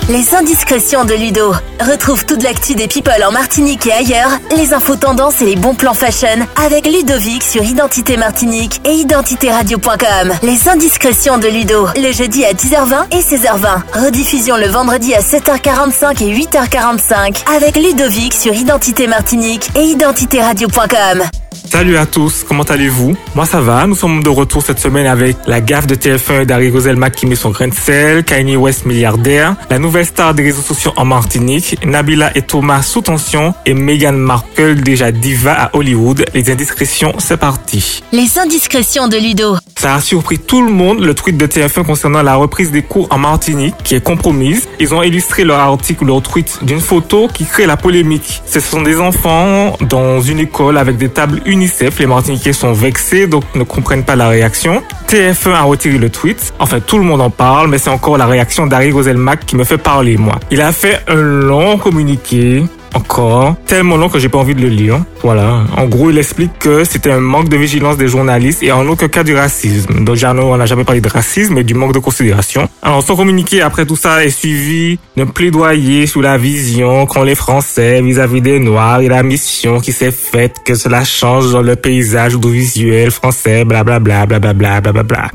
Les indiscrétions de Ludo. Retrouve toute l'actu des people en Martinique et ailleurs, les infos tendances et les bons plans fashion avec Ludovic sur Identité Martinique et identitéradio.com. Les indiscrétions de Ludo, le jeudi à 10h20 et 16h20. Rediffusion le vendredi à 7h45 et 8h45 avec Ludovic sur Identité Martinique et identitéradio.com. Salut à tous, comment allez-vous? Moi ça va, nous sommes de retour cette semaine avec la gaffe de TF1 d'Harry Roselmack qui met son grain de sel, Kanye West milliardaire, la nouvelle star des réseaux sociaux en Martinique, Nabila et Thomas sous tension et Meghan Markle déjà diva à Hollywood. Les indiscrétions, c'est parti. Les indiscrétions de Ludo. Ça a surpris tout le monde, le tweet de TF1 concernant la reprise des cours en Martinique qui est compromise. Ils ont illustré leur article ou leur tweet d'une photo qui crée la polémique. Ce sont des enfants dans une école avec des tables UNICEF. Les Martiniquais sont vexés, donc ne comprennent pas la réaction. TF1 a retiré le tweet. Enfin, tout le monde en parle, mais c'est encore la réaction d'Harry Roselmack qui me fait parler, moi. Il a fait un long communiqué. Encore, tellement long que j'ai pas envie de le lire. Voilà. En gros, il explique que c'était un manque de vigilance des journalistes et en aucun cas du racisme. Donc, on n'a jamais parlé de racisme, mais du manque de considération. Alors, son communiqué après tout ça est suivi d'un plaidoyer sur la vision qu'ont les Français vis-à-vis des Noirs et la mission qui s'est faite, que cela change dans le paysage audiovisuel français, blablabla, blablabla, blablabla.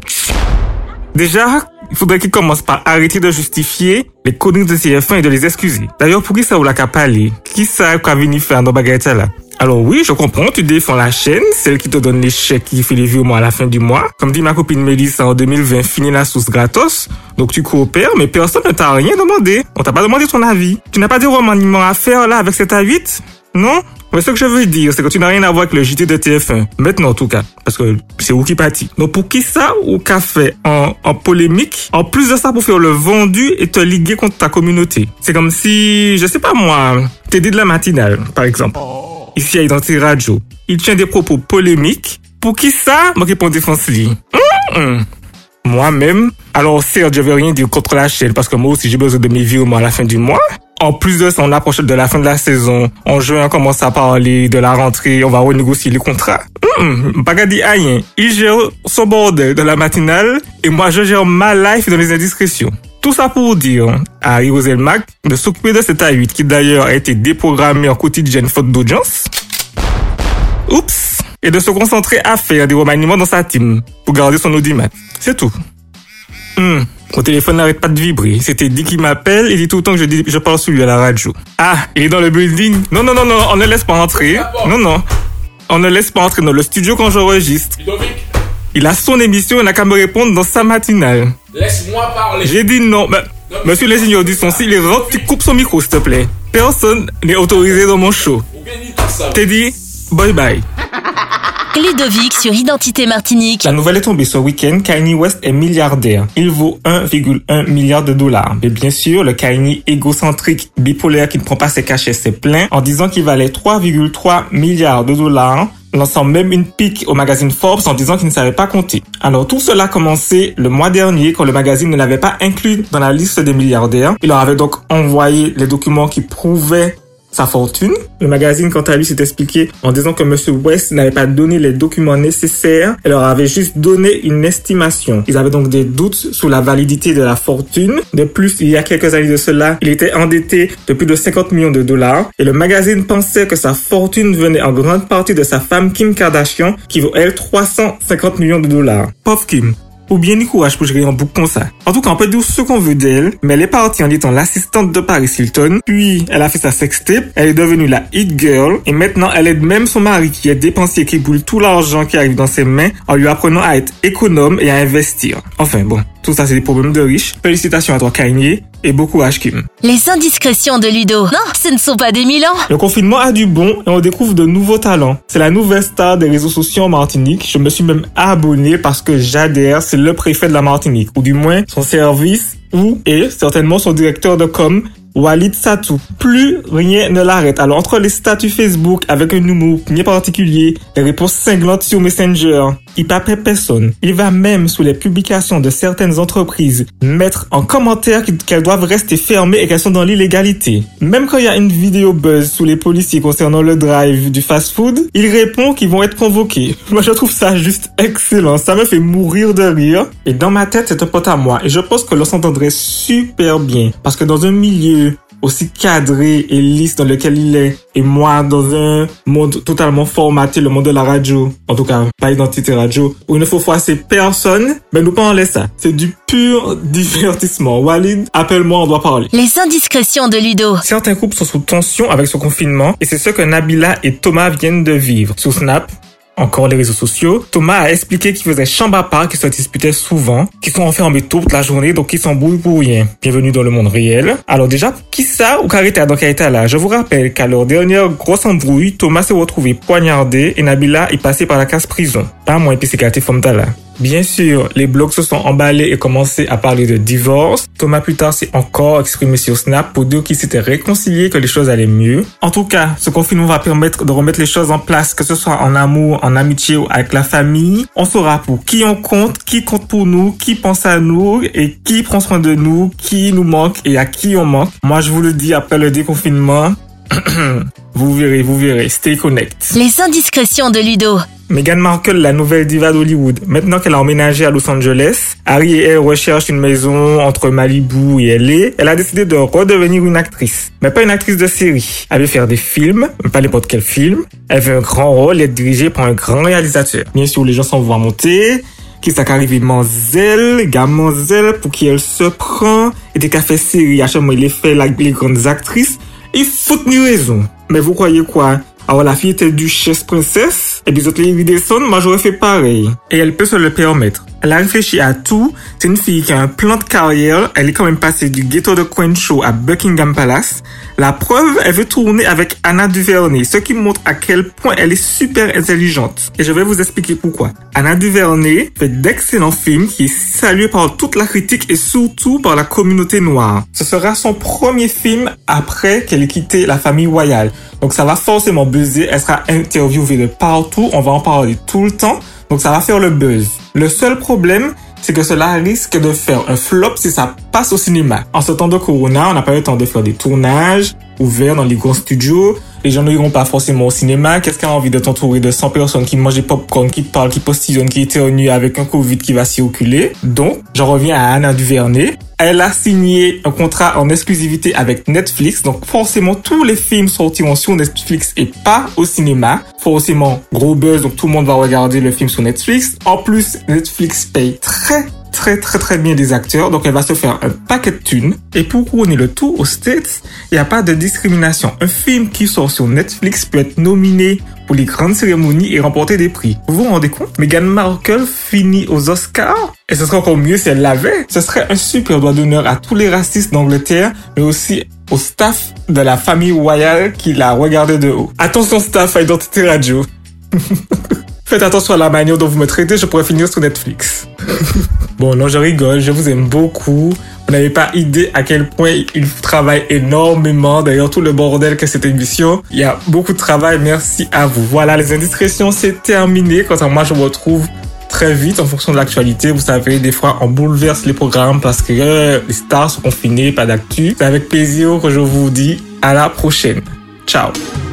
Déjà, il faudrait qu'il commence par arrêter de justifier les conneries de TF1 et de les excuser. D'ailleurs, pour qui ça ou la capale? Qui ça qu'a venu faire dans baguette là? Alors oui, je comprends, tu défends la chaîne, celle qui te donne les chèques qui fait les virements à la fin du mois. Comme dit ma copine Mélissa en 2020, finis la sauce gratos. Donc tu coopères, mais personne ne t'a rien demandé. On t'a pas demandé ton avis. Tu n'as pas de remaniement à faire là avec cet A8? Non? Mais ce que je veux dire, c'est que tu n'as rien à voir avec le JT de TF1. Maintenant, en tout cas. Parce que c'est où qui pâtit. Donc, pour qui ça ou qu'a fait en polémique, en plus de ça, pour faire le vendu et te liguer contre ta communauté. C'est comme si, je sais pas moi, Teddy de la matinale, par exemple. Ici à Identité Radio. Il tient des propos polémiques. Pour qui ça? Moi qui prends défense lui. Moi-même. Alors, certes, je vais rien dire contre la chaîne parce que moi aussi, j'ai besoin de mes virements à la fin du mois. En plus de ça, on approche de la fin de la saison. En juin, on commence à parler de la rentrée. On va renégocier les contrats. Pas dit rien. Il gère son bordel de la matinale et moi, je gère ma life dans les indiscrétions. Tout ça pour dire à Harry Roselmack de s'occuper de cet A8 qui d'ailleurs a été déprogrammé en quotidienne faute d'audience. Oups. Et de se concentrer à faire des remaniements dans sa team pour garder son audimat. C'est tout. Mon téléphone n'arrête pas de vibrer. C'était Dick qui m'appelle et dit tout le temps que je parle sur lui à la radio. Ah, il est dans le building. Non, on ne laisse pas entrer. Non. On ne laisse pas entrer dans le studio quand j'enregistre. Ludovic, il a son émission et n'a qu'à me répondre dans sa matinale. laisse-moi parler. J'ai dit non. Monsieur le seigneur du son, s'il est rentre, tu coupes son micro, s'il te plaît. Personne n'est autorisé dans mon show. Ou bien dis tout ça. T'es dit, bye bye. Ludovic sur Identité Martinique. La nouvelle est tombée ce week-end, Kanye West est milliardaire. Il vaut 1,1 milliard de dollars. Mais bien sûr, le Kanye égocentrique, bipolaire qui ne prend pas ses cachets s'est plaint en disant qu'il valait 3,3 milliards de dollars, lançant même une pique au magazine Forbes en disant qu'il ne savait pas compter. Alors tout cela a commencé le mois dernier quand le magazine ne l'avait pas inclus dans la liste des milliardaires. Il leur avait donc envoyé les documents qui prouvaient sa fortune. Le magazine, quant à lui, s'est expliqué en disant que Monsieur West n'avait pas donné les documents nécessaires et leur avait juste donné une estimation. Ils avaient donc des doutes sur la validité de la fortune. De plus, il y a quelques années de cela, il était endetté de plus de 50 millions de dollars et le magazine pensait que sa fortune venait en grande partie de sa femme Kim Kardashian qui vaut elle 350 millions de dollars. Pauvre Kim. Ou bien du courage pour gérer un bouc comme ça. En tout cas, on peut dire ce qu'on veut d'elle, mais elle est partie en étant l'assistante de Paris Hilton, puis elle a fait sa sextape, elle est devenue la hit girl, et maintenant elle aide même son mari qui est dépensier, qui brûle tout l'argent qui arrive dans ses mains, en lui apprenant à être économe et à investir. Enfin bon, tout ça c'est des problèmes de riches. Félicitations à toi Kanye, et bon courage Kim. Les indiscrétions de Ludo. Non, ce ne sont pas des Milans. Le confinement a du bon et on découvre de nouveaux talents. C'est la nouvelle star des réseaux sociaux en Martinique. Je me suis même abonné parce que j'adhère, c'est le préfet de la Martinique, ou du moins son service, ou et certainement son directeur de com, Walid Satou. Plus rien ne l'arrête. Alors, entre les statuts Facebook avec un humour bien particulier, les réponses cinglantes sur Messenger, il pape personne. Il va même, sous les publications de certaines entreprises, mettre en commentaire qu'elles doivent rester fermées et qu'elles sont dans l'illégalité. Même quand il y a une vidéo buzz sous les policiers concernant le drive du fast-food, il répond qu'ils vont être convoqués. Moi, je trouve ça juste excellent. Ça me fait mourir de rire. Et dans ma tête, c'est un pote à moi. Et je pense que l'on s'entendrait super bien. Parce que dans un milieu aussi cadré et lisse dans lequel il est, et moi dans un monde totalement formaté, le monde de la radio, en tout cas pas Identité Radio, où il ne faut froisser personne, mais nous pas en laisser ça. C'est du pur divertissement. Walid, appelle-moi, on doit parler. Les indiscrétions de Ludo. Certains couples sont sous tension avec ce confinement, et c'est ce que Nabila et Thomas viennent de vivre. Sur Snap, encore les réseaux sociaux, Thomas a expliqué qu'il faisait chambre à part, qu'ils se disputaient souvent, qu'ils sont enfermés toute la journée, donc qu'ils s'embrouillent pour rien. Bienvenue dans le monde réel. Alors déjà, qui ça ou Carita dans Carita là? Je vous rappelle qu'à leur dernière grosse embrouille, Thomas s'est retrouvé poignardé et Nabila est passé par la case prison. Pas moins psychiatrique Fomta là. Bien sûr, les blogs se sont emballés et commencé à parler de divorce. Thomas plus tard s'est encore exprimé sur Snap pour dire qu'ils s'étaient réconciliés, que les choses allaient mieux. En tout cas, ce confinement va permettre de remettre les choses en place, que ce soit en amour, en amitié ou avec la famille. On saura pour qui on compte, qui compte pour nous, qui pense à nous et qui prend soin de nous, qui nous manque et à qui on manque. Moi, je vous le dis, après le déconfinement, vous verrez, stay connect. Les indiscrétions de Ludo. Meghan Markle, la nouvelle diva d'Hollywood. Maintenant qu'elle a emménagé à Los Angeles, Harry et elle recherchent une maison entre Malibu et LA. Elle a décidé de redevenir une actrice. Mais pas une actrice de série. Elle veut faire des films, pas n'importe quel film. Elle veut un grand rôle et être dirigée par un grand réalisateur. Bien sûr, les gens s'en vont monter. Qui ça qu'arrive Manzel, Gamanzel, pour qui elle se prend. Et des cafés séries, à chaque moment, il les fait les grandes actrices. Ils foutent ni raison. Mais vous croyez quoi? Alors la fille était duchesse princesse, et puis autres les descendent, moi j'aurais fait pareil. Et elle peut se le permettre. Elle a réfléchi à tout. C'est une fille qui a un plan de carrière. Elle est quand même passée du ghetto de Crenshaw à Buckingham Palace. La preuve, elle veut tourner avec Anna Duvernay, ce qui montre à quel point elle est super intelligente. Et je vais vous expliquer pourquoi. Anna Duvernay fait d'excellents films qui est salué par toute la critique et surtout par la communauté noire. Ce sera son premier film après qu'elle ait quitté la famille royale. Donc ça va forcément buzzer. Elle sera interviewée de partout. On va en parler tout le temps. Donc ça va faire le buzz. Le seul problème, c'est que cela risque de faire un flop si ça passe au cinéma. En ce temps de Corona, on n'a pas eu le temps de faire des tournages ouverts dans les grands studios. Les gens n'iront pas forcément au cinéma. Qu'est-ce qui a envie de t'entourer de 100 personnes qui mangent des popcorn, qui parlent, qui postillonnent, qui éternuent avec un Covid qui va circuler? Donc, j'en reviens à Anna Duvernay. Elle a signé un contrat en exclusivité avec Netflix. Donc, forcément, tous les films sortiront sur Netflix et pas au cinéma. Forcément, gros buzz. Donc, tout le monde va regarder le film sur Netflix. En plus, Netflix paye très bien des acteurs, donc elle va se faire un paquet de thunes. Et pour couronner le tout aux States, il n'y a pas de discrimination. Un film qui sort sur Netflix peut être nominé pour les grandes cérémonies et remporter des prix. Vous vous rendez compte? Meghan Markle finit aux Oscars, et ce serait encore mieux si elle l'avait. Ce serait un super doigt d'honneur à tous les racistes d'Angleterre, mais aussi au staff de la famille royale qui l'a regardé de haut. Attention staff à Identité Radio. Faites attention à la manière dont vous me traitez, je pourrais finir sur Netflix. Bon, non, je rigole, je vous aime beaucoup. Vous n'avez pas idée à quel point il travaille énormément. D'ailleurs, tout le bordel que cette émission, il y a beaucoup de travail. Merci à vous. Voilà, les indiscrétions, c'est terminé. Quant à moi, je vous retrouve très vite en fonction de l'actualité. Vous savez, des fois, on bouleverse les programmes parce que les stars sont confinées, pas d'actu. C'est avec plaisir que je vous dis à la prochaine. Ciao.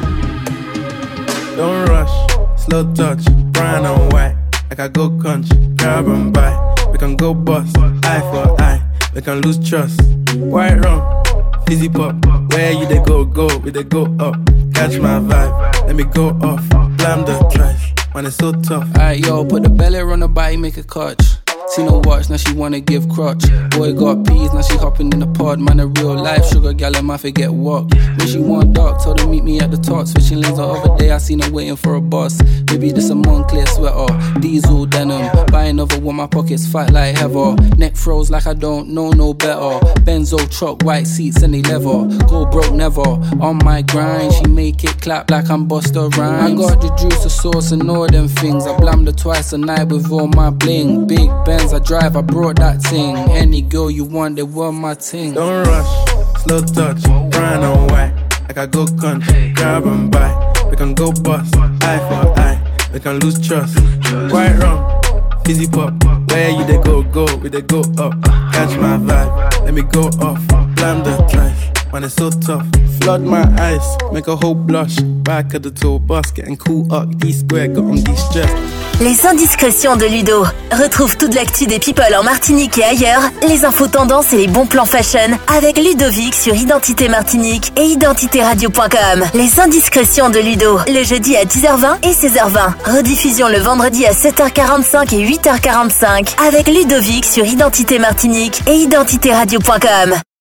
Don't rush, slow touch, brown and white. Like I go country, grab and buy. We can go bust, eye for eye. We can lose trust. White rum, fizzy pop. Where you they go, we they go up. Catch my vibe, let me go off. Blam the trash, man it's so tough. Alright yo, put the belly on the body, make a clutch. See no watch, now she wanna give crutch. Boy got peas, now she hopping in the pod. Man a real life sugar gal, and my forget what. When she want dark, told her meet me at the top. Switching lanes the other day, I seen her waiting for a bus. Maybe this a Moncler sweater, diesel denim. Buy another one, my pockets fat like heather. Neck froze like I don't know no better. Benzo truck, white seats and they leather. Go broke never, on my grind. She make it clap like I'm Busta Rhymes. I got the juice, the sauce and all them things. I blammed her twice a night with all my bling. Big Benz I drive, I brought that thing. Any girl you want, they were my ting. Don't rush, slow touch, brown and white. Like I go country, grab and buy. We can go bust, eye for eye. We can lose trust. White rum, fizzy pop. Where you they go, we they go up. Catch my vibe, let me go off. Blam the drive, man it's so tough. Flood my eyes, make a whole blush. Back at the tour bus, getting cool up. D-square, got on de-stressed. Les indiscrétions de Ludo. Retrouve toute l'actu des people en Martinique et ailleurs, les infos tendances et les bons plans fashion avec Ludovic sur Identité Martinique et identitéradio.com. Les indiscrétions de Ludo, le jeudi à 10h20 et 16h20. Rediffusion le vendredi à 7h45 et 8h45 avec Ludovic sur Identité Martinique et identitéradio.com.